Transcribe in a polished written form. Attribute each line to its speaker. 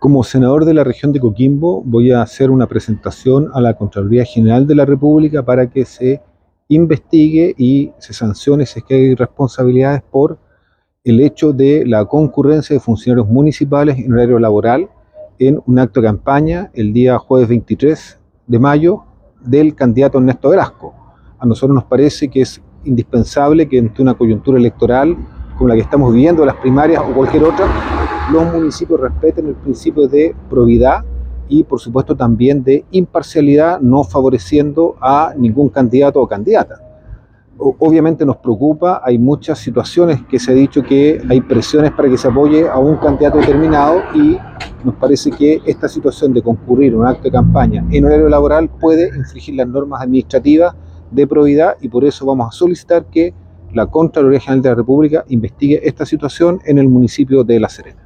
Speaker 1: Como senador de la región de Coquimbo, voy a hacer una presentación a la Contraloría General de la República para que se investigue y se sancione si es que hay responsabilidades por el hecho de la concurrencia de funcionarios municipales en horario laboral en un acto de campaña el día jueves 23 de mayo del candidato Ernesto Velasco. A nosotros nos parece que es indispensable que ante una coyuntura electoral como la que estamos viviendo, las primarias o cualquier otra, los municipios respeten el principio de probidad y por supuesto también de imparcialidad, no favoreciendo a ningún candidato o candidata. Obviamente nos preocupa, hay muchas situaciones que se ha dicho que hay presiones para que se apoye a un candidato determinado y nos parece que esta situación de concurrir a un acto de campaña en horario laboral puede infringir las normas administrativas de probidad y por eso vamos a solicitar que la Contraloría General de la República investigue esta situación en el municipio de La Serena.